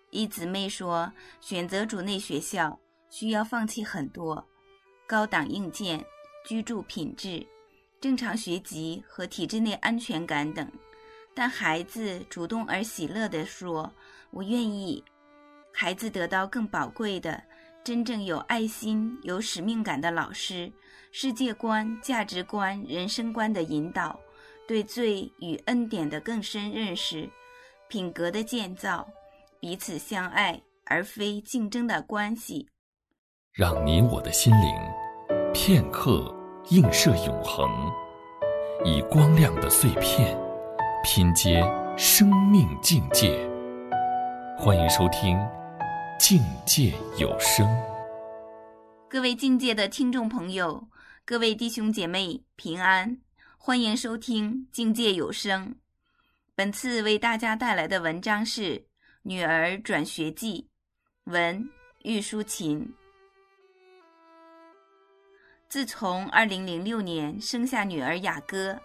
一姊妹说，选择主内学校需要放弃很多高档硬件、居住品质、正常学籍和体制内安全感等，但孩子主动而喜乐地说，我愿意。孩子得到更宝贵的，真正有爱心、有使命感的老师，世界观、价值观、人生观的引导，对罪与恩典的更深认识，品格的建造，彼此相爱而非竞争的关系。 让你我的心灵片刻映射永恒，以光亮的碎片拼接生命境界。欢迎收听境界有声。 各位境界的听众朋友，各位弟兄姐妹平安，欢迎收听境界有声。本次为大家带来的文章是女儿转学记，文玉淑琴。自从2006年生下女儿雅歌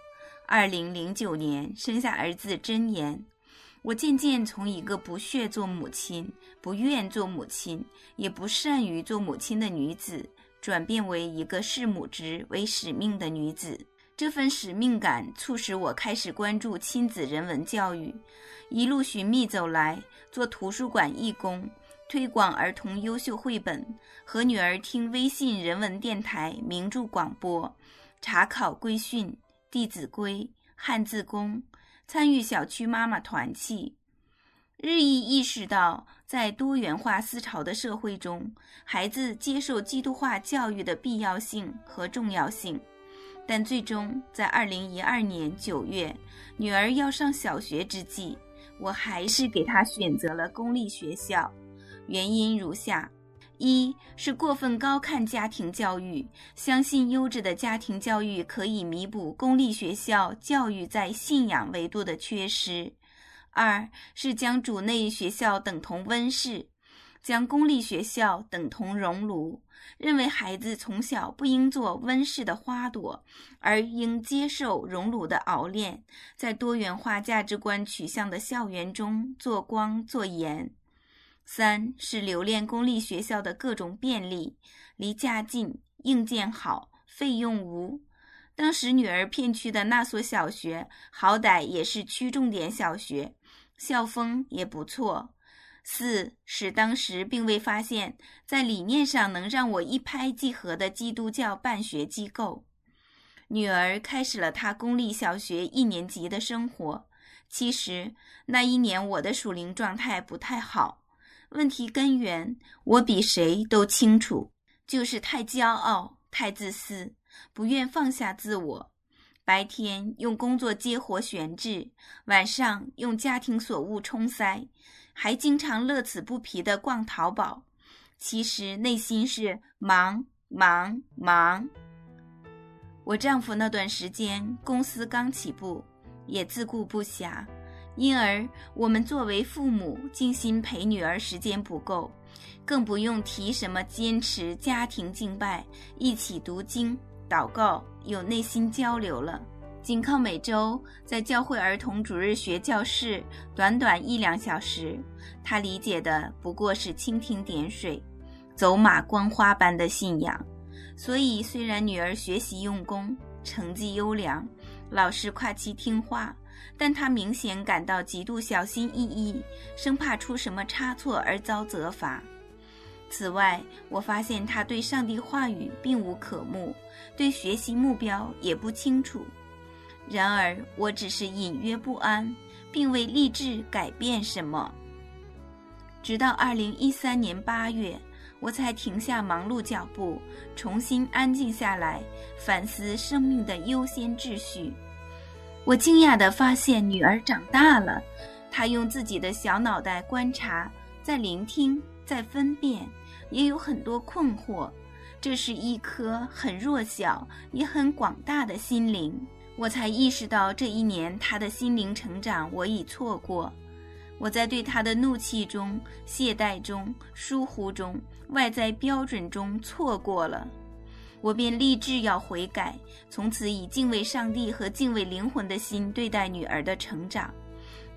，2009年生下儿子真言，我渐渐从一个不屑做母亲、不愿做母亲、也不善于做母亲的女子，转变为一个视母职为使命的女子。这份使命感促使我开始关注亲子人文教育，一路寻觅走来，做图书馆义工，推广儿童优秀绘本，和女儿听微信人文电台名著广播，查考规训、弟子规、汉字功，参与小区妈妈团契。日益意识到在多元化思潮的社会中，孩子接受基督化教育的必要性和重要性。但最终在2012年9月，女儿要上小学之际，我还是给她选择了公立学校。原因如下：一是过分高看家庭教育，相信优质的家庭教育可以弥补公立学校教育在信仰维度的缺失；二是将主内学校等同温室，将公立学校等同熔炉，认为孩子从小不应做温室的花朵，而应接受熔炉的熬炼，在多元化价值观取向的校园中做光做盐。三是留恋公立学校的各种便利，离家近，硬件好，费用无。当时女儿片区的那所小学好歹也是区重点小学，校风也不错。四是当时并未发现在理念上能让我一拍即合的基督教办学机构。女儿开始了她公立小学1年级的生活。其实那一年我的属灵状态不太好，问题根源我比谁都清楚，就是太骄傲，太自私，不愿放下自我。白天用工作接活悬置，晚上用家庭所务冲塞，还经常乐此不疲地逛淘宝。其实内心是忙忙忙。我丈夫那段时间公司刚起步，也自顾不暇，因而我们作为父母精心陪女儿时间不够，更不用提什么坚持家庭敬拜，一起读经祷告，有内心交流了。仅靠每周在教会儿童主日学教室短短1-2小时，他理解的不过是蜻蜓点水，走马观花般的信仰。所以虽然女儿学习用功，成绩优良，老师夸其听话，但他明显感到极度小心翼翼，生怕出什么差错而遭责罚。此外，我发现他对上帝话语并无渴慕，对学习目标也不清楚。然而我只是隐约不安，并未立志改变什么。直到2013年8月，我才停下忙碌脚步，重新安静下来，反思生命的优先秩序。我惊讶地发现女儿长大了，她用自己的小脑袋观察，在聆听，在分辨，也有很多困惑。这是一颗很弱小也很广大的心灵。我才意识到这一年她的心灵成长我已错过。我在对她的怒气中、懈怠中、疏忽中、外在标准中错过了。我便立志要悔改，从此以敬畏上帝和敬畏灵魂的心对待女儿的成长。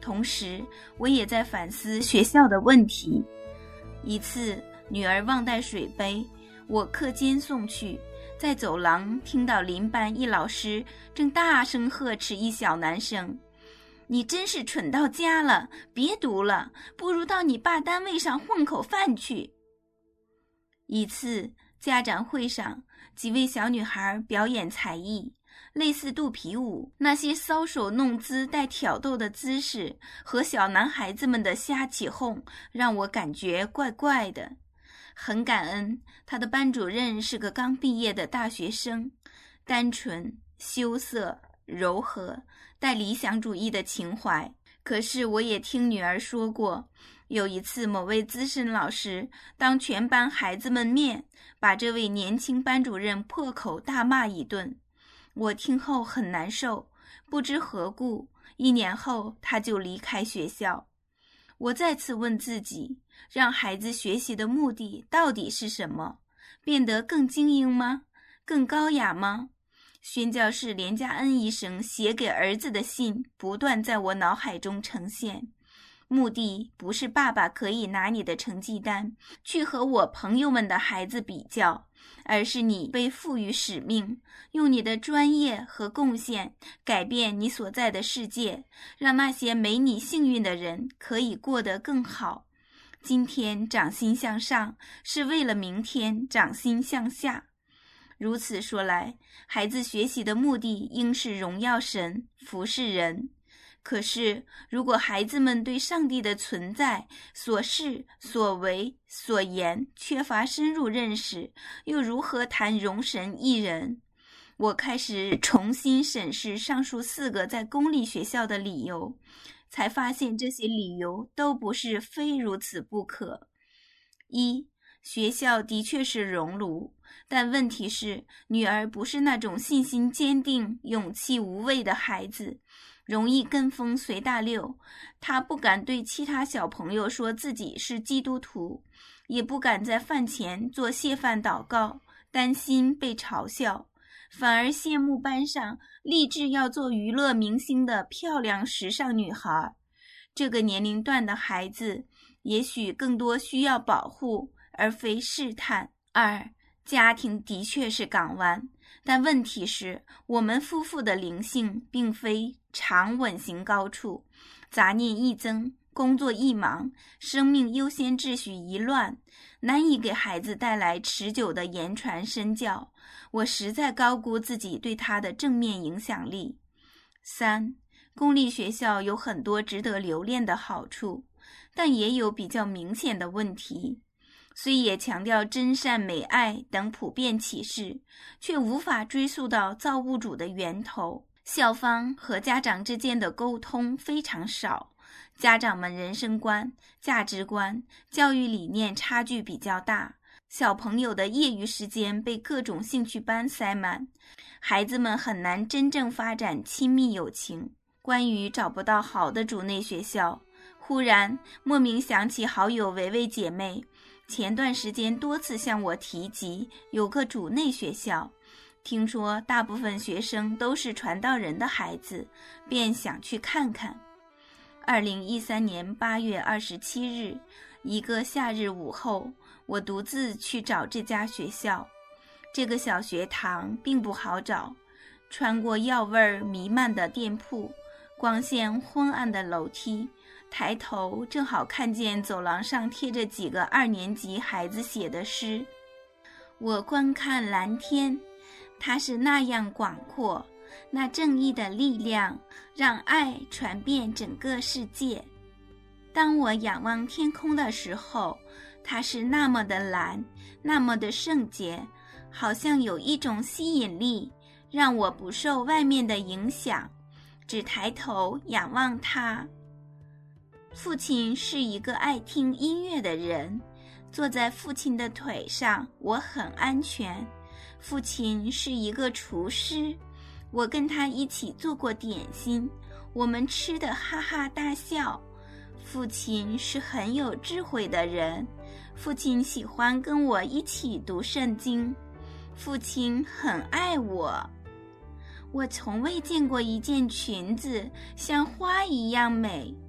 同时我也在反思学校的问题。一次，女儿忘带水杯，我课间送去，在走廊听到邻班一老师正大声呵斥一小男生：你真是蠢到家了，别读了，不如到你爸单位上混口饭去。一次家长会上，几位小女孩表演才艺，类似肚皮舞，那些搔首弄姿带挑逗的姿势和小男孩子们的瞎起哄，让我感觉怪怪的。很感恩他的班主任是个刚毕业的大学生，单纯、羞涩、柔和，带理想主义的情怀。可是我也听女儿说过，有一次某位资深老师当全班孩子们面把这位年轻班主任破口大骂一顿。我听后很难受，不知何故，1年后他就离开学校。我再次问自己，让孩子学习的目的到底是什么？变得更精英吗？更高雅吗？宣教士连家恩医生写给儿子的信不断在我脑海中呈现。目的不是爸爸可以拿你的成绩单去和我朋友们的孩子比较，而是你被赋予使命，用你的专业和贡献改变你所在的世界，让那些没你幸运的人可以过得更好。今天掌心向上，是为了明天掌心向下。如此说来，孩子学习的目的应是荣耀神，服侍人。可是，如果孩子们对上帝的存在、所事、所为、所言缺乏深入认识，又如何谈容神益人？我开始重新审视上述4个在公立学校的理由，才发现这些理由都不是非如此不可。1. 学校的确是熔炉，但问题是，女儿不是那种信心坚定、勇气无畏的孩子，容易跟风随大流。她不敢对其他小朋友说自己是基督徒，也不敢在饭前做谢饭祷告，担心被嘲笑，反而羡慕班上立志要做娱乐明星的漂亮时尚女孩。这个年龄段的孩子也许更多需要保护，而非试探。2. 家庭的确是港湾，但问题是，我们夫妇的灵性并非常稳行高处，杂念一增，工作一忙，生命优先秩序一乱，难以给孩子带来持久的言传身教。我实在高估自己对他的正面影响力。3. 公立学校有很多值得留恋的好处，但也有比较明显的问题。虽也强调真善美爱等普遍启示，却无法追溯到造物主的源头。校方和家长之间的沟通非常少，家长们人生观、价值观、教育理念差距比较大，小朋友的业余时间被各种兴趣班塞满，孩子们很难真正发展亲密友情。关于找不到好的主内学校，忽然莫名想起好友维维姐妹前段时间多次向我提及有个主内学校，听说大部分学生都是传道人的孩子，便想去看看。2013年8月27日，一个夏日午后，我独自去找这家学校。这个小学堂并不好找，穿过药味弥漫的店铺，光线昏暗的楼梯，抬头正好看见走廊上贴着几个2年级孩子写的诗。我观看蓝天，它是那样广阔，那正义的力量让爱传遍整个世界。当我仰望天空的时候，它是那么的蓝，那么的圣洁，好像有一种吸引力，让我不受外面的影响，只抬头仰望它。父亲是一个爱听音乐的人，坐在父亲的腿上，我很安全。父亲是一个厨师，我跟他一起做过点心，我们吃得哈哈大笑。父亲是很有智慧的人，父亲喜欢跟我一起读圣经，父亲很爱我。我从未见过一件裙子像花一样美，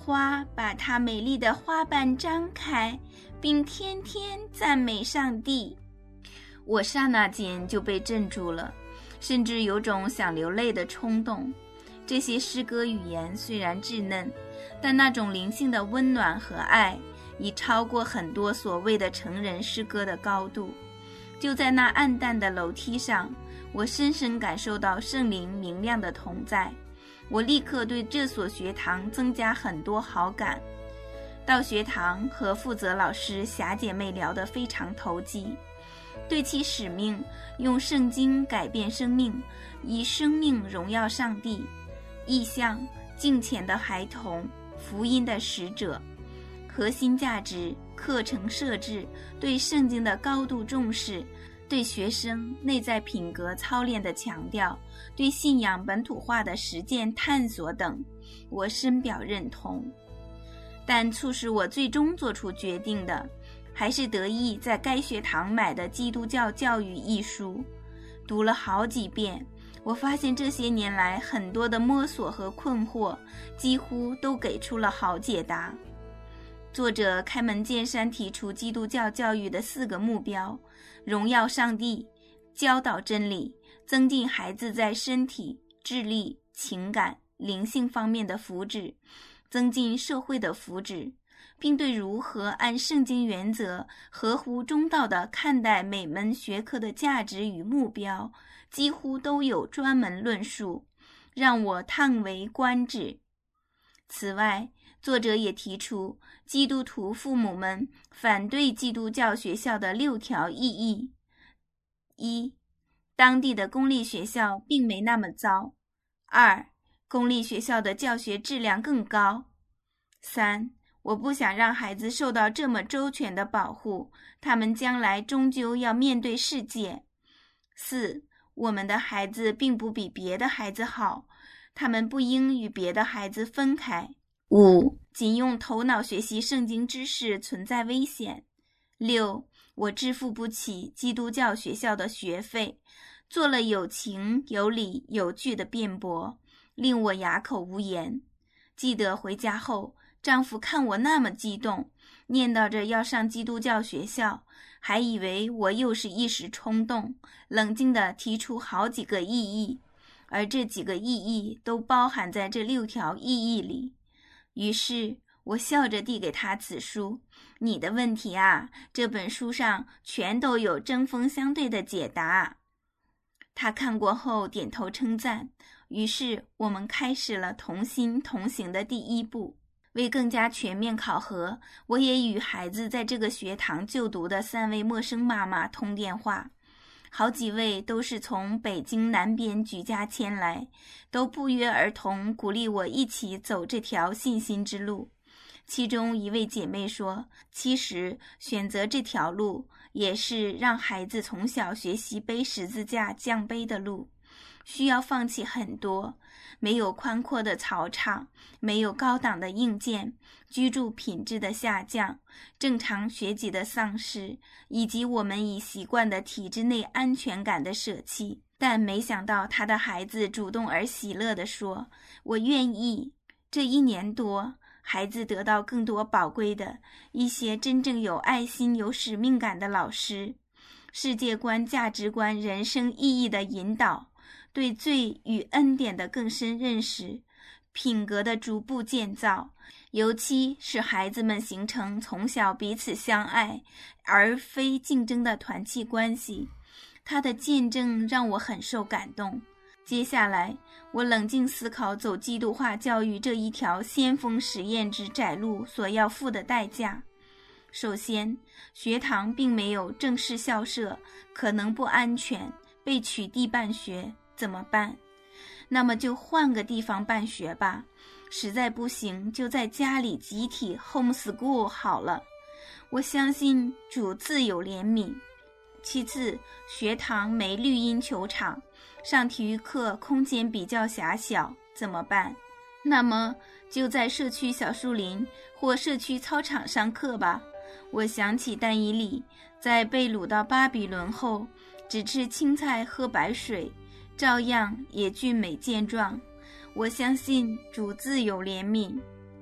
花把它美丽的花瓣张开，并天天赞美上帝。我刹那间就被镇住了，甚至有种想流泪的冲动。这些诗歌语言虽然稚嫩，但那种灵性的温暖和爱已超过很多所谓的成人诗歌的高度。就在那暗淡的楼梯上，我深深感受到圣灵明亮的同在。我立刻对这所学堂增加很多好感。到学堂和负责老师霞姐妹聊得非常投机，对其使命用圣经改变生命，以生命荣耀上帝，意向敬虔的孩童，福音的使者，核心价值，课程设置，对圣经的高度重视，对学生内在品格操练的强调，对信仰本土化的实践探索等，我深表认同。但促使我最终做出决定的，还是得意在该学堂买的《基督教教育》一书。读了好几遍，我发现这些年来很多的摸索和困惑，几乎都给出了好解答。作者开门见山提出基督教教育的4个目标：荣耀上帝，教导真理，增进孩子在身体、智力、情感、灵性方面的福祉，增进社会的福祉，并对如何按圣经原则合乎中道地看待每门学科的价值与目标，几乎都有专门论述，让我叹为观止。此外，作者也提出基督徒父母们反对基督教学校的6条异议。1. 当地的公立学校并没那么糟。2. 公立学校的教学质量更高。3. 我不想让孩子受到这么周全的保护，他们将来终究要面对世界。4. 我们的孩子并不比别的孩子好，他们不应与别的孩子分开。5. 仅用头脑学习圣经知识存在危险。6. 我支付不起基督教学校的学费，做了有情有理有据的辩驳，令我哑口无言。记得回家后，丈夫看我那么激动，念叨着要上基督教学校，还以为我又是一时冲动，冷静地提出好几个异议，而这几个异议都包含在这6条异议里。于是我笑着递给他此书，你的问题啊，这本书上全都有针锋相对的解答。他看过后点头称赞，于是我们开始了同心同行的第1步。为更加全面考核，我也与孩子在这个学堂就读的3位陌生妈妈通电话，好几位都是从北京南边举家迁来，都不约而同鼓励我一起走这条信心之路。其中一位姐妹说，其实选择这条路也是让孩子从小学习背十字架降杯的路，需要放弃很多，没有宽阔的草场，没有高档的硬件，居住品质的下降，正常学籍的丧失，以及我们已习惯的体制内安全感的舍弃。但没想到他的孩子主动而喜乐地说，我愿意。这1年多，孩子得到更多宝贵的一些真正有爱心有使命感的老师，世界观价值观人生意义的引导，对罪与恩典的更深认识，品格的逐步建造，尤其是孩子们形成从小彼此相爱而非竞争的团契关系。他的见证让我很受感动。接下来，我冷静思考走基督化教育这一条先锋实验之窄路所要付的代价。首先，学堂并没有正式校舍，可能不安全，被取缔办学怎么办？那么就换个地方办学吧，实在不行就在家里集体 homeschool 好了。我相信主自有怜悯。其次，学堂没绿茵球场，上体育课空间比较狭小，怎么办？那么就在社区小树林或社区操场上课吧。我想起但以理在被掳到巴比伦后，只吃青菜喝白水，照样也俊美健壮。我相信主自有怜悯。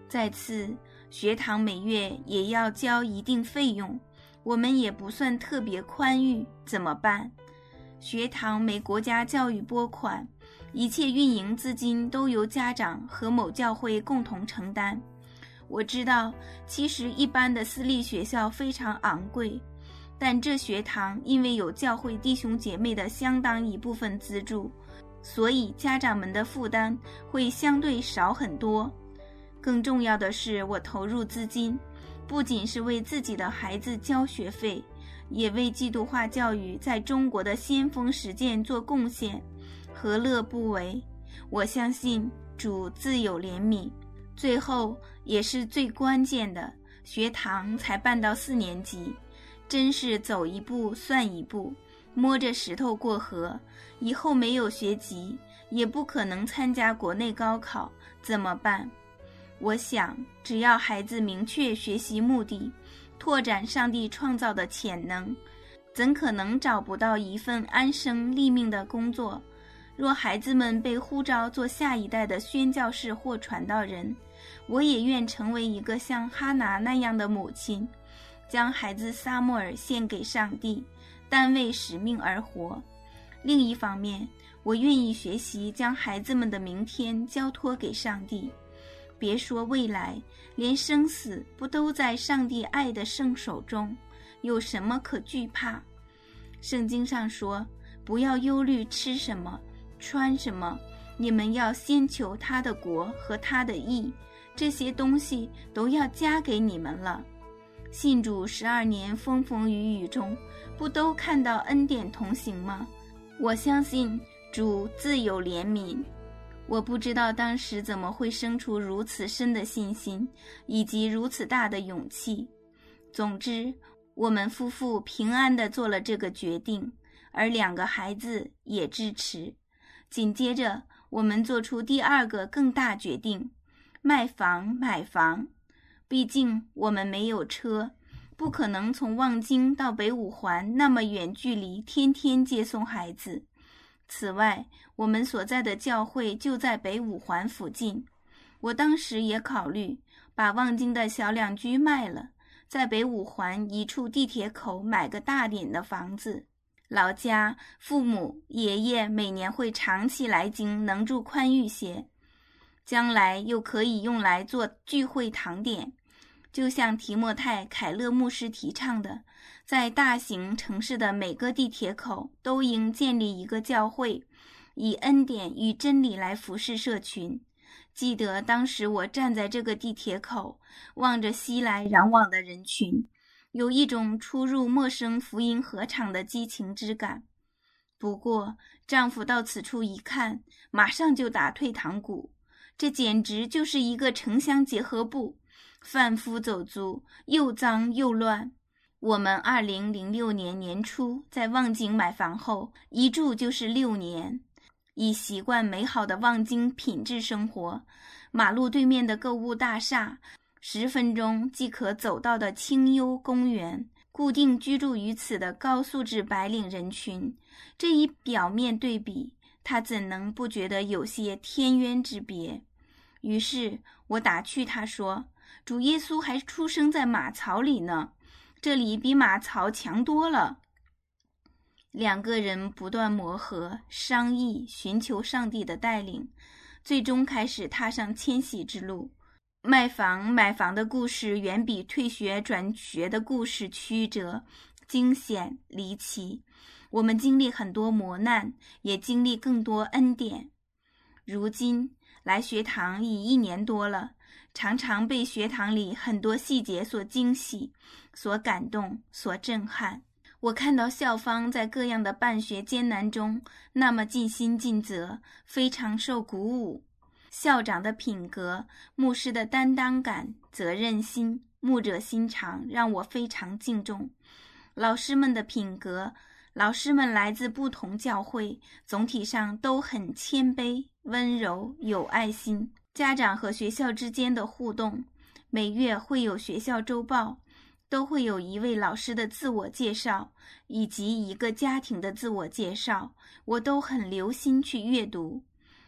再次，学堂每月也要交一定费用，我们也不算特别宽裕，怎么办？学堂没国家教育拨款，一切运营资金都由家长和某教会共同承担。我知道，其实一般的私立学校非常昂贵，但这学堂因为有教会弟兄姐妹的相当一部分资助，所以家长们的负担会相对少很多。更重要的是，我投入资金，不仅是为自己的孩子交学费，也为基督化教育在中国的先锋实践做贡献，何乐不为？我相信主自有怜悯。最后也是最关键的，学堂才办到4年级，真是走一步算一步，摸着石头过河，以后没有学籍，也不可能参加国内高考，怎么办？我想，只要孩子明确学习目的，拓展上帝创造的潜能，怎可能找不到一份安身立命的工作？若孩子们被呼召做下一代的宣教士或传道人，我也愿成为一个像哈拿那样的母亲，将孩子撒母耳献给上帝，单为使命而活。另一方面，我愿意学习将孩子们的明天交托给上帝。别说未来，连生死不都在上帝爱的圣手中，有什么可惧怕？圣经上说，不要忧虑吃什么穿什么，你们要先求他的国和他的义，这些东西都要加给你们了。信主12年风风雨雨中，不都看到恩典同行吗？我相信主自有怜悯。我不知道当时怎么会生出如此深的信心，以及如此大的勇气。总之，我们夫妇平安地做了这个决定，而2个孩子也支持。紧接着，我们做出第2个更大决定，买房。毕竟我们没有车，不可能从望京到北五环那么远距离天天接送孩子。此外，我们所在的教会就在北五环附近。我当时也考虑把望京的小2居卖了，在北五环一处地铁口买个大点的房子。老家父母爷爷每年会长期来京，能住宽裕些，将来又可以用来做聚会堂点。就像提莫泰·凯勒牧师提倡的，在大型城市的每个地铁口都应建立一个教会，以恩典与真理来服侍社群。记得当时我站在这个地铁口，望着熙来攘往的人群，有一种初入陌生福音合场的激情之感。不过丈夫到此处一看，马上就打退堂鼓，这简直就是一个城乡结合部，贩夫走卒，又脏又乱。我们2006年年初在望京买房后，一住就是6年，已习惯美好的望京品质生活，马路对面的购物大厦，10分钟即可走到的清幽公园，固定居住于此的高素质白领人群，这一表面对比，他怎能不觉得有些天渊之别？于是我打趣他说，主耶稣还出生在马槽里呢，这里比马槽强多了。2个人不断磨合、商议，寻求上帝的带领，最终开始踏上迁徙之路。买房的故事远比退学转学的故事曲折、惊险、离奇。我们经历很多磨难，也经历更多恩典。如今来学堂已1年多了，常常被学堂里很多细节所惊喜、所感动、所震撼。我看到校方在各样的办学艰难中那么尽心尽责，非常受鼓舞。校长的品格、牧师的担当感、责任心、牧者心肠让我非常敬重。老师们的品格，老师们来自不同教会，总体上都很谦卑、温柔、有爱心。家长和学校之间的互动，每月会有学校周报，都会有一位老师的自我介绍，以及一个家庭的自我介绍，我都很留心去阅读。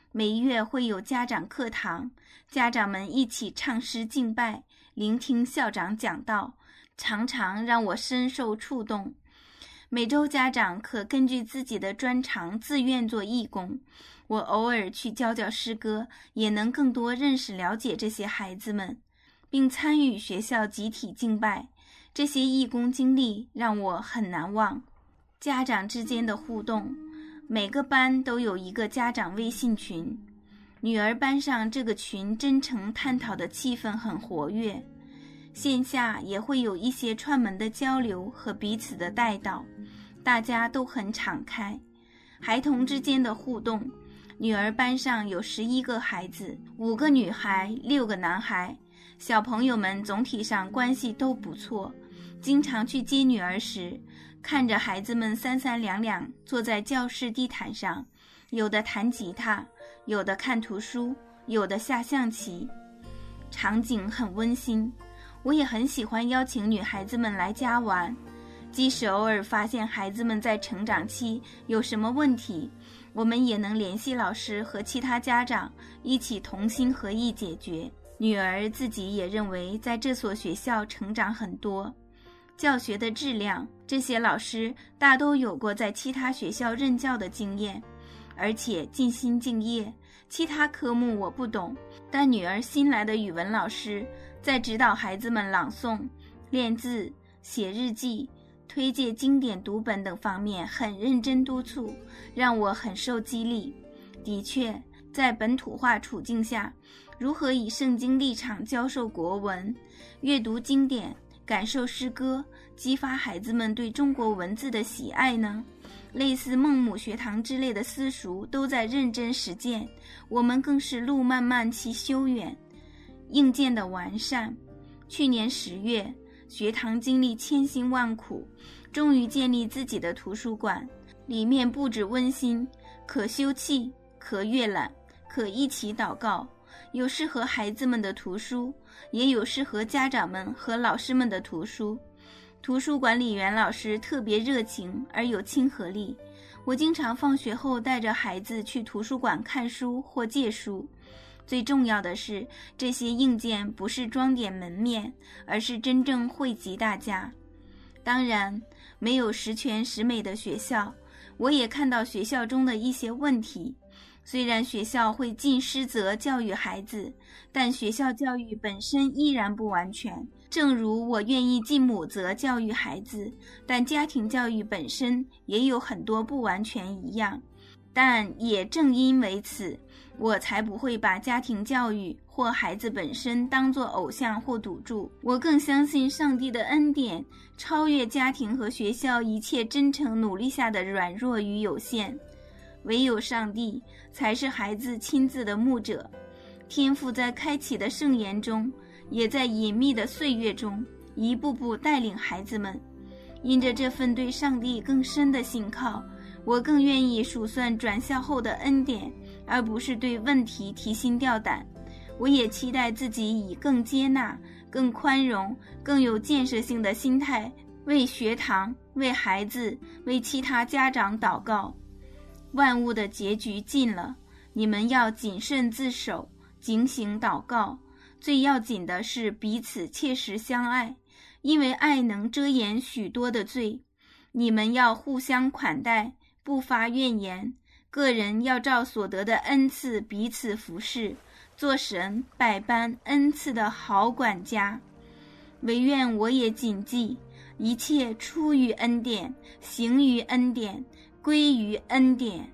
每月会有家长课堂，家长们一起唱诗敬拜，聆听校长讲道，常常让我深受触动。每周家长可根据自己的专长自愿做义工，我偶尔去教教诗歌，也能更多认识了解这些孩子们，并参与学校集体敬拜。这些义工经历让我很难忘。家长之间的互动，每个班都有一个家长微信群，女儿班上这个群真诚探讨的气氛很活跃，线下也会有一些串门的交流和彼此的带导，大家都很敞开。孩童之间的互动，女儿班上有11个孩子，5个女孩，6个男孩，小朋友们总体上关系都不错。经常去接女儿时，看着孩子们三三两两坐在教室地毯上，有的弹吉他，有的看图书，有的下象棋，场景很温馨。我也很喜欢邀请女孩子们来家玩，即使偶尔发现孩子们在成长期有什么问题，我们也能联系老师和其他家长一起同心合意解决。女儿自己也认为在这所学校成长很多，教学的质量，这些老师大都有过在其他学校任教的经验，而且尽心敬业。其他科目我不懂，但女儿新来的语文老师在指导孩子们朗诵、练字、写日记、推荐经典读本等方面很认真督促，让我很受激励。的确，在本土化处境下，如何以圣经立场教授国文、阅读经典、感受诗歌，激发孩子们对中国文字的喜爱呢？类似孟母学堂之类的私塾都在认真实践，我们更是路漫漫其修远。硬件的完善，去年10月，学堂经历千辛万苦，终于建立自己的图书馆，里面布置温馨，可休憩，可阅览，可一起祷告，有适合孩子们的图书，也有适合家长们和老师们的图书。图书管理员老师特别热情而有亲和力，我经常放学后带着孩子去图书馆看书或借书。最重要的是，这些硬件不是装点门面，而是真正惠及大家。当然，没有十全十美的学校，我也看到学校中的一些问题。虽然学校会尽师责教育孩子，但学校教育本身依然不完全。正如我愿意尽母责教育孩子，但家庭教育本身也有很多不完全一样。但也正因为此，我才不会把家庭教育或孩子本身当作偶像或赌注。我更相信上帝的恩典超越家庭和学校一切真诚努力下的软弱与有限。唯有上帝才是孩子亲自的牧者，天父在开启的圣言中，也在隐秘的岁月中一步步带领孩子们。因着这份对上帝更深的信靠，我更愿意数算转校后的恩典，而不是对问题提心吊胆。我也期待自己以更接纳、更宽容、更有建设性的心态为学堂、为孩子、为其他家长祷告。万物的结局近了，你们要谨慎自守，警醒祷告。最要紧的是彼此切实相爱，因为爱能遮掩许多的罪。你们要互相款待，不发怨言，个人要照所得的恩赐彼此服侍，做神百般恩赐的好管家。唯愿我也谨记，一切出于恩典，行于恩典，归于恩典。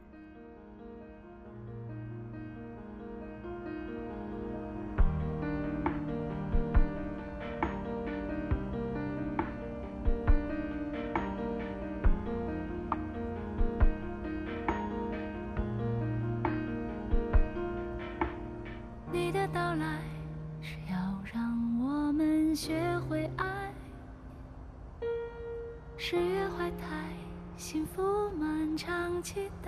你的到来是要让我们学会爱，10月怀胎，幸福漫长期待。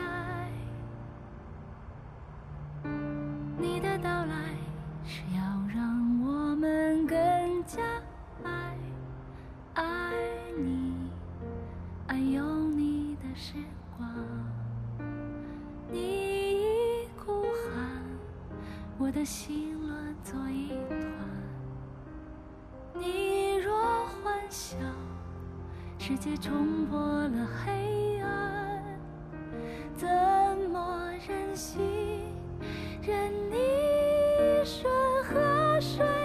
你的到来是要让我们更加爱你，爱有你的时光。你已哭喊笑，世界冲破了黑暗，怎么忍心任你顺河水